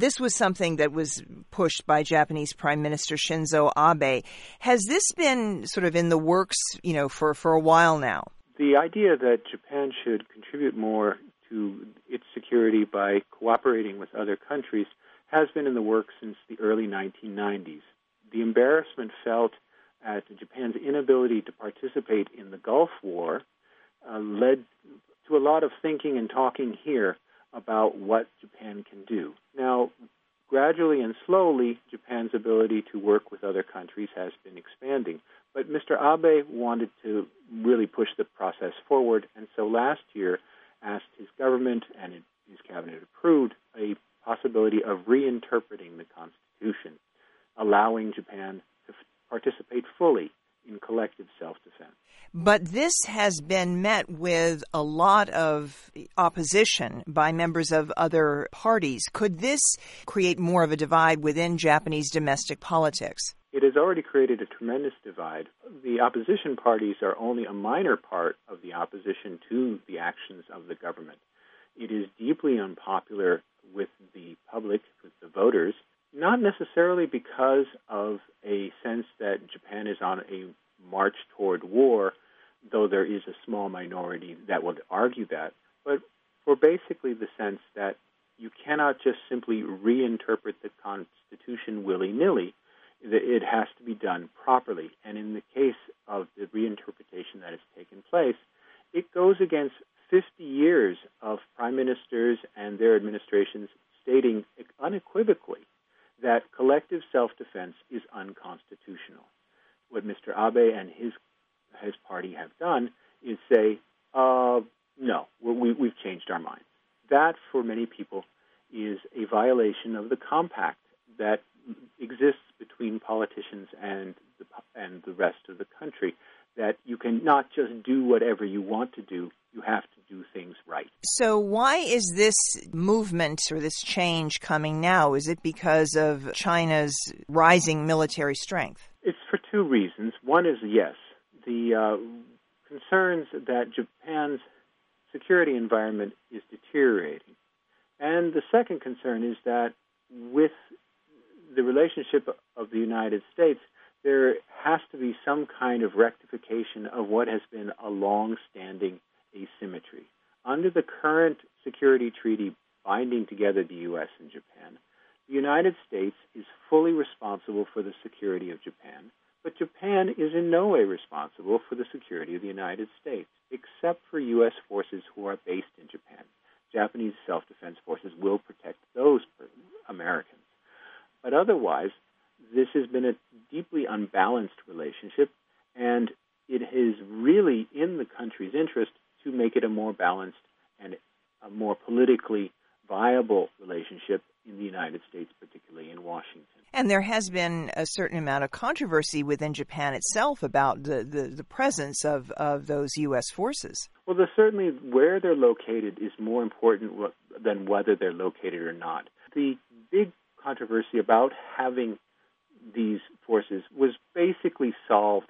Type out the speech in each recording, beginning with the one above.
this was something that was pushed by Japanese Prime Minister Shinzo Abe. Has this been sort of in the works, for a while now? The idea that Japan should contribute more to its security by cooperating with other countries has been in the works since the early 1990s. The embarrassment felt at Japan's inability to participate in the Gulf War led to a lot of thinking and talking here about what Japan can do. Now, gradually and slowly, Japan's ability to work with other countries has been expanding. But Mr. Abe wanted to really push the process forward, and so last year asked his government, and his cabinet approved, a possibility of reinterpreting the Constitution, allowing Japan to participate fully in collective self-defense. But this has been met with a lot of opposition by members of other parties. Could this create more of a divide within Japanese domestic politics? It has already created a tremendous divide. The opposition parties are only a minor part of the opposition to the actions of the government. It is deeply unpopular with the public, with the voters, not necessarily because of a sense that Japan is on a march toward war, though there is a small minority that would argue that, but for basically the sense that you cannot just simply reinterpret the Constitution willy-nilly. It has to be done properly. And in the case of the reinterpretation that has taken place, it goes against 50 years of prime ministers and their administrations stating unequivocally that collective self-defense is unconstitutional. What Mr. Abe and his party have done is say, no, we've changed our minds. That, for many people, is a violation of the compact that exists between politicians and the rest of the country, that you can not just do whatever you want to do, you have to do things right. So why is this movement or this change coming now? Is it because of China's rising military strength? It's for two reasons. One is, yes, the concerns that Japan's security environment is deteriorating. And the second concern is that with the relationship of the United States, there has to be some kind of rectification of what has been a long-standing asymmetry. Under the current security treaty binding together the U.S. and Japan, the United States is fully responsible for the security of Japan, but Japan is in no way responsible for the security of the United States, except for U.S. forces who are based in Japan. Japanese self-defense forces will protect those Americans. But otherwise, this has been a deeply unbalanced relationship, and it is really in the country's interest to make it a more balanced and a more politically viable relationship in the United States, particularly in Washington. And there has been a certain amount of controversy within Japan itself about the presence of those U.S. forces. Well, certainly where they're located is more important than whether they're located or not. The big controversy about having these forces was basically solved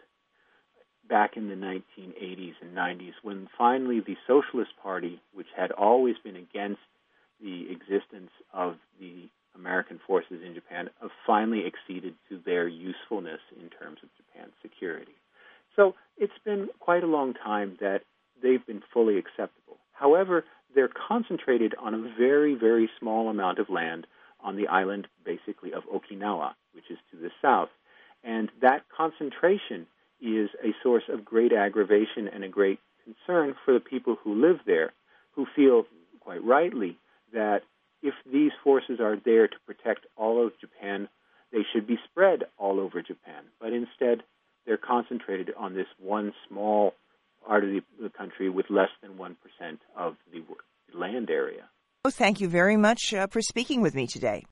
back in the 1980s and 90s when finally the Socialist Party, which had always been against the existence of the American forces in Japan, finally acceded to their usefulness in terms of Japan's security. So it's been quite a long time that they've been fully acceptable. However, they're concentrated on a very, very small amount of land on the island, basically, of Okinawa, which is to the south. And that concentration is a source of great aggravation and a great concern for the people who live there, who feel, quite rightly, that if these forces are there to protect all of Japan, they should be spread all over Japan. But instead, they're concentrated on this one small part of the country with less than 1% of the land area. Thank you very much for speaking with me today.